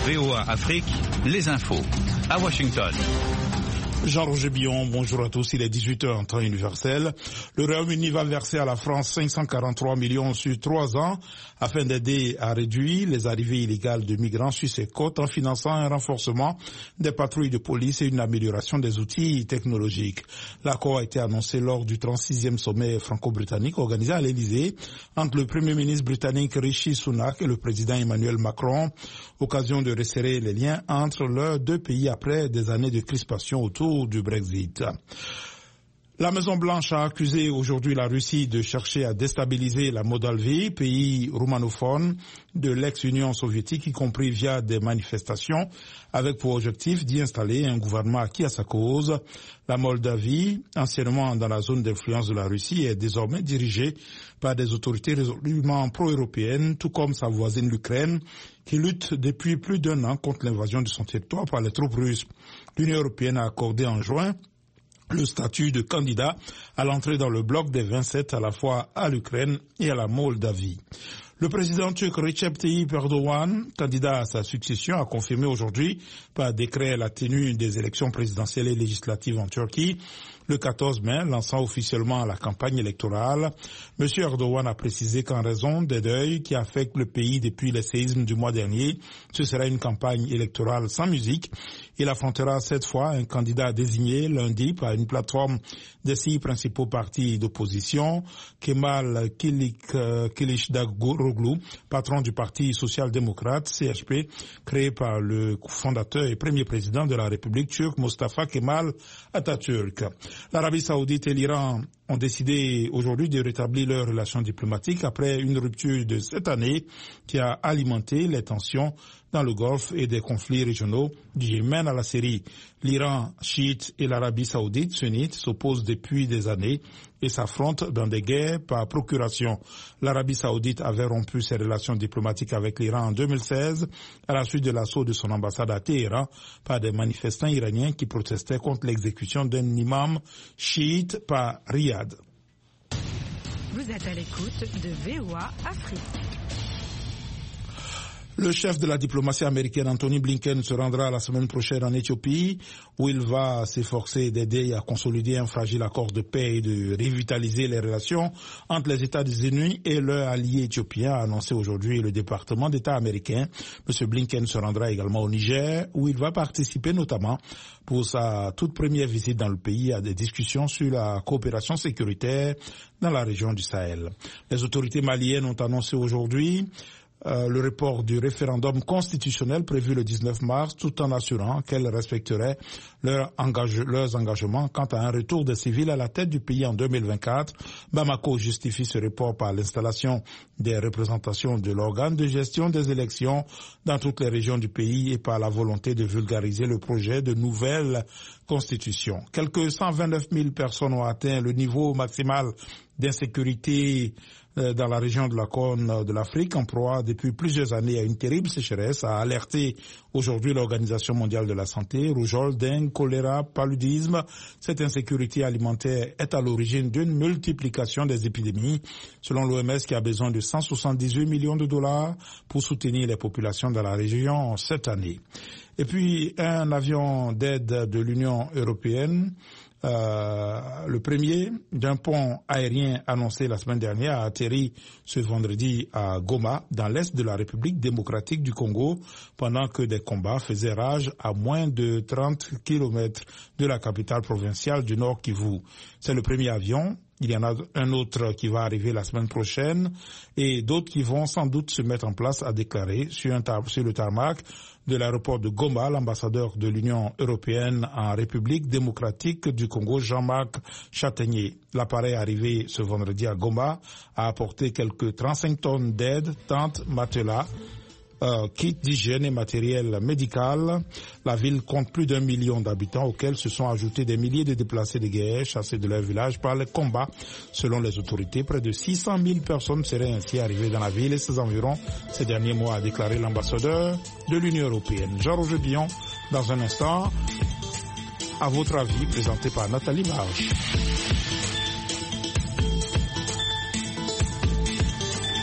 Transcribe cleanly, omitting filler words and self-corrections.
VOA Afrique, les infos. À Washington. Jean-Roger Billon, bonjour à tous, il est 18h en temps universel. Le Royaume-Uni va verser à la France 543 millions sur 3 ans afin d'aider à réduire les arrivées illégales de migrants sur ses côtes en finançant un renforcement des patrouilles de police et une amélioration des outils technologiques. L'accord a été annoncé lors du 36e sommet franco-britannique organisé à l'Élysée entre le Premier ministre britannique Rishi Sunak et le président Emmanuel Macron, occasion de resserrer les liens entre leurs deux pays après des années de crispation autour du Brexit. La Maison-Blanche a accusé aujourd'hui la Russie de chercher à déstabiliser la Moldavie, pays roumanophone de l'ex-Union soviétique, y compris via des manifestations, avec pour objectif d'y installer un gouvernement acquis à sa cause. La Moldavie, anciennement dans la zone d'influence de la Russie, est désormais dirigée par des autorités résolument pro-européennes, tout comme sa voisine l'Ukraine, qui lutte depuis plus d'1 an contre l'invasion de son territoire par les troupes russes. L'Union européenne a accordé en juin le statut de candidat à l'entrée dans le bloc des 27 à la fois à l'Ukraine et à la Moldavie. Le président turc Recep Tayyip Erdogan, candidat à sa succession, a confirmé aujourd'hui par décret la tenue des élections présidentielles et législatives en Turquie le 14 mai, lançant officiellement la campagne électorale. M. Erdogan a précisé qu'en raison des deuils qui affectent le pays depuis les séismes du mois dernier, ce sera une campagne électorale sans musique. Il affrontera cette fois un candidat désigné lundi par une plateforme des 6 principaux partis d'opposition, Kemal Kılıçdaroğlu, patron du Parti social-démocrate, CHP, créé par le fondateur et premier président de la République turque, Mustafa Kemal Atatürk. L'Arabie saoudite et l'Iran ont décidé aujourd'hui de rétablir leurs relations diplomatiques après une rupture de cette année qui a alimenté les tensions dans le Golfe et des conflits régionaux du Yémen à la Syrie. L'Iran chiite et l'Arabie saoudite sunnite s'opposent depuis des années et s'affrontent dans des guerres par procuration. L'Arabie saoudite avait rompu ses relations diplomatiques avec l'Iran en 2016 à la suite de l'assaut de son ambassade à Téhéran par des manifestants iraniens qui protestaient contre l'exécution d'un imam chiite par Riyad. Vous êtes à l'écoute de VOA Afrique. Le chef de la diplomatie américaine, Anthony Blinken, se rendra la semaine prochaine en Éthiopie, où il va s'efforcer d'aider à consolider un fragile accord de paix et de revitaliser les relations entre les États-Unis et leurs alliés éthiopiens, a annoncé aujourd'hui le département d'État américain. M. Blinken se rendra également au Niger, où il va participer notamment pour sa toute première visite dans le pays à des discussions sur la coopération sécuritaire dans la région du Sahel. Les autorités maliennes ont annoncé aujourd'hui le report du référendum constitutionnel prévu le 19 mars, tout en assurant qu'elles respecteraient leurs engagements quant à un retour des civils à la tête du pays en 2024. Bamako justifie ce report par l'installation des représentations de l'organe de gestion des élections dans toutes les régions du pays et par la volonté de vulgariser le projet de nouvelle constitution. Quelques 129 000 personnes ont atteint le niveau maximal d'insécurité dans la région de la Corne de l'Afrique, en proie depuis plusieurs années à une terrible sécheresse, a alerté aujourd'hui l'Organisation mondiale de la santé. Rougeole, dengue, choléra, paludisme. Cette insécurité alimentaire est à l'origine d'une multiplication des épidémies, selon l'OMS qui a besoin de 178 millions de dollars pour soutenir les populations dans la région cette année. Et puis, un avion d'aide de l'Union européenne, le premier d'un pont aérien annoncé la semaine dernière, a atterri ce vendredi à Goma, dans l'est de la République démocratique du Congo, pendant que des combats faisaient rage à moins de 30 kilomètres de la capitale provinciale du Nord Kivu. C'est le premier avion. Il y en a un autre qui va arriver la semaine prochaine et d'autres qui vont sans doute se mettre en place, a déclaré sur le tarmac de l'aéroport de Goma l'ambassadeur de l'Union européenne en République démocratique du Congo, Jean-Marc Châtaignier. L'appareil arrivé ce vendredi à Goma a apporté quelques 35 tonnes d'aide, tentes, matelas, kits d'hygiène et matériel médical. La ville compte plus d'1 million d'habitants auxquels se sont ajoutés des milliers de déplacés de guerre chassés de leur village par les combats. Selon les autorités, près de 600 000 personnes seraient ainsi arrivées dans la ville et ses environs ces derniers mois, a déclaré l'ambassadeur de l'Union européenne. Jean-Roger Billon, dans un instant, à votre avis, présenté par Nathalie Marche.